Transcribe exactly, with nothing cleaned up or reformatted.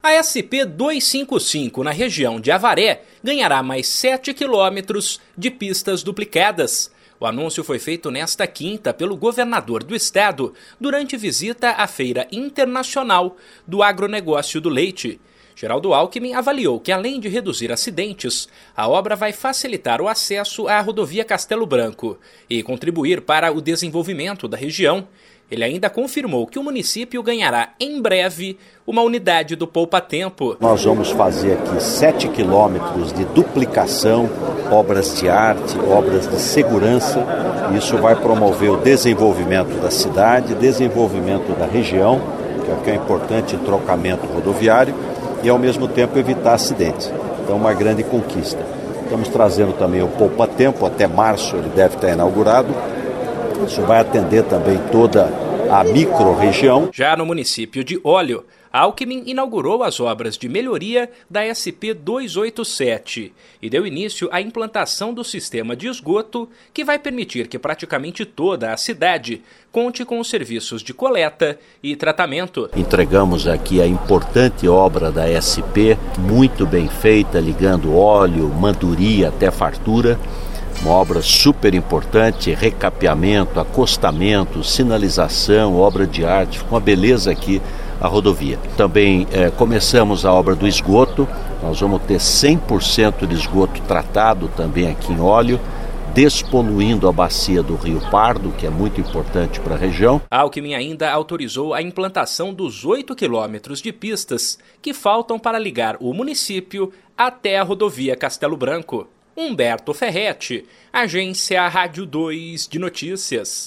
A S P duzentos e cinquenta e cinco, na região de Avaré, ganhará mais sete quilômetros de pistas duplicadas. O anúncio foi feito nesta quinta pelo governador do estado durante visita à Feira Internacional do Agronegócio do Leite. Geraldo Alckmin avaliou que, além de reduzir acidentes, a obra vai facilitar o acesso à rodovia Castelo Branco e contribuir para o desenvolvimento da região. Ele ainda confirmou que o município ganhará em breve uma unidade do Poupa Tempo. Nós vamos fazer aqui sete quilômetros de duplicação, obras de arte, obras de segurança. Isso vai promover o desenvolvimento da cidade, desenvolvimento da região, que é importante, trocamento rodoviário, e ao mesmo tempo evitar acidentes. Então, uma grande conquista. Estamos trazendo também o Poupa Tempo, até março ele deve estar inaugurado. Isso vai atender também toda a micro-região. Já no município de Óleo, Alckmin inaugurou as obras de melhoria da S P duzentos e oitenta e sete e deu início à implantação do sistema de esgoto que vai permitir que praticamente toda a cidade conte com os serviços de coleta e tratamento. Entregamos aqui a importante obra da S P, muito bem feita, ligando óleo, Manduri até Fartura. Uma obra super importante, recapeamento, acostamento, sinalização, obra de arte, ficou uma beleza aqui a rodovia. Também eh, começamos a obra do esgoto, nós vamos ter cem por cento de esgoto tratado também aqui em Óleo, despoluindo a bacia do Rio Pardo, que é muito importante para a região. Alckmin ainda autorizou a implantação dos oito quilômetros de pistas que faltam para ligar o município até a rodovia Castelo Branco. Humberto Ferretti, Agência Rádio dois de Notícias.